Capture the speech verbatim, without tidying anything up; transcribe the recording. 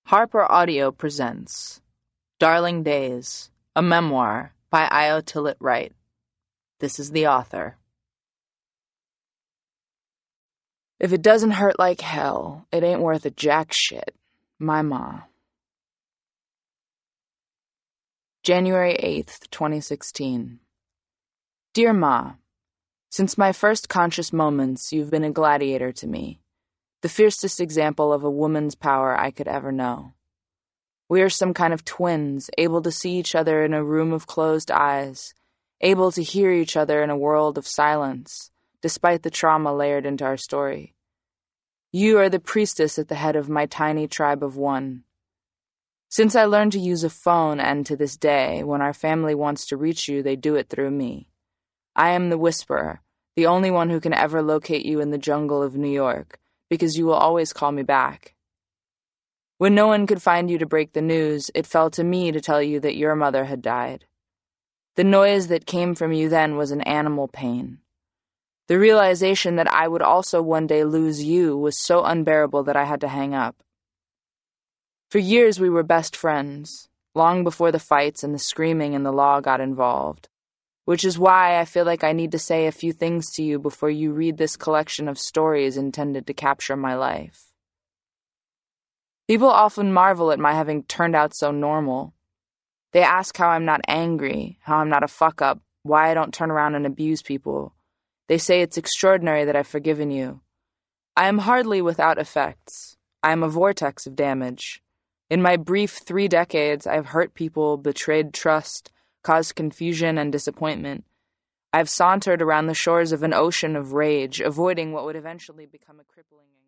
Harper Audio presents Darling Days, a memoir by Ayo Tillett Wright. This is the author. If it doesn't hurt like hell, it ain't worth a jack shit. My Ma. January eighth, twenty sixteen. Dear Ma, since my first conscious moments, you've been a gladiator to me, the fiercest example of a woman's power I could ever know. We are some kind of twins, able to see each other in a room of closed eyes, able to hear each other in a world of silence, despite the trauma layered into our story. You are the priestess at the head of my tiny tribe of one. Since I learned to use a phone, and to this day, when our family wants to reach you, they do it through me. I am the whisperer, the only one who can ever locate you in the jungle of New York, because you will always call me back. When no one could find you to break the news, it fell to me to tell you that your mother had died. The noise that came from you then was an animal pain. The realization that I would also one day lose you was so unbearable that I had to hang up. For years we were best friends, long before the fights and the screaming and the law got involved, which is why I feel like I need to say a few things to you before you read this collection of stories intended to capture my life. People often marvel at my having turned out so normal. They ask how I'm not angry, how I'm not a fuck-up, why I don't turn around and abuse people. They say it's extraordinary that I've forgiven you. I am hardly without effects. I am a vortex of damage. In my brief three decades, I've hurt people, betrayed trust, caused confusion and disappointment. I've sauntered around the shores of an ocean of rage, avoiding what would eventually become a crippling